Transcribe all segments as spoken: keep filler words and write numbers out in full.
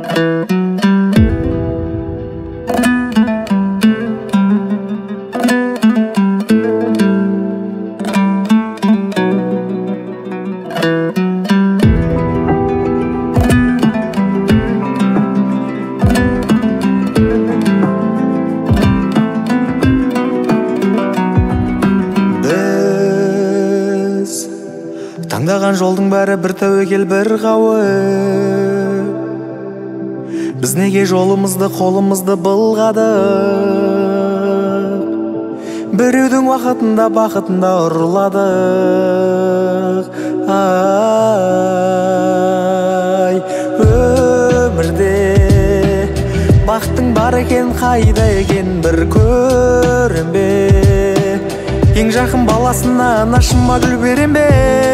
Таңдаған жолдың бәрі бір тәуекел, бір қауіп. Біз неге жолымызды, қолымызды былғадық? Біреудің уақытында, бақытында ұрладық. Ай, өмірде бақыттың бар екен, қайда екен, бір көрем бе? Ең жақын баласына анашыма гүл берем бе?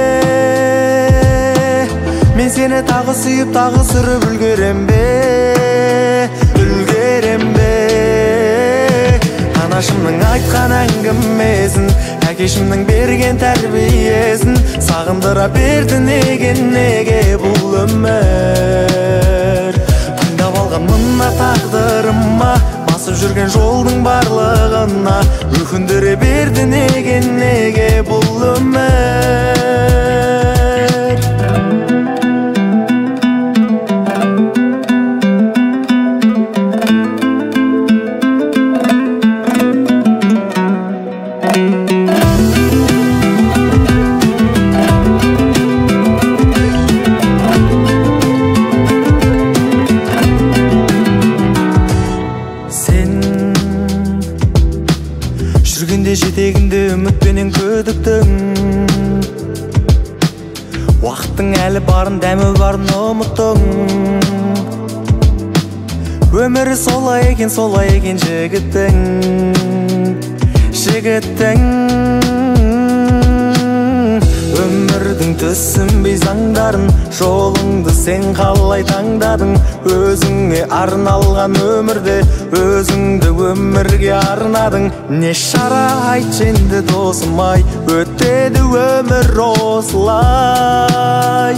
Мен сені тағы сүйіп, тағы сүріп үлгерем бе? Үлгерем бе? Анашымның айтқан әңгімесін, әкешімнің берген тәрбиесін сағындыра берді неге, неге бұл өмір? Таңдап алған мына тағдырыма, басып жүрген жолдың барлығына өкіндіре берді неге, неге бұл өмір? Жүргенде жетегінде үмітпенен күдіктің, уақыттың әлі барын, дәмі барын ұмыттың. Өмірі солай екен, солай екен жігіттің, жігіттің. Өмірдің түсінбей заңдарын, жолыңды сен қалай таңдадың? Өзіңе арналған өмірде өзіңді өмірге арнадың. Не шара айтшы енді досым ай, өтеді өмір осылай.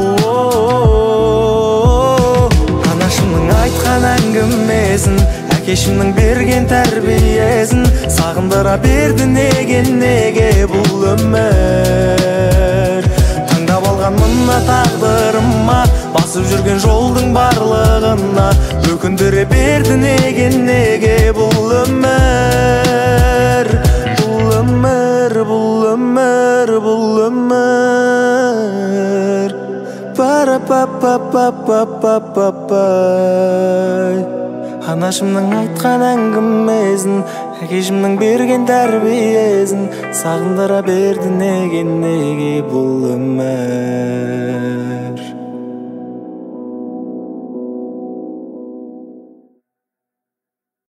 Анашымның айтқан әңгімесін, әкешімнің берген тәрбиесін сағындыра берді неге, неге бұл өмір? Таңдап алған мына тағдырыма, басып жүрген жолдың барлығына өкіндіре берді неге, неге бұл өмір? Бұл өмір, бұл өмір, бұл өмір. Пара-па-па-па-па-па-па-пай. Анашымның айтқан әңгімесін, әкешімнің берген тәрбиесін сағындыра берді неге, неге бұл өмір?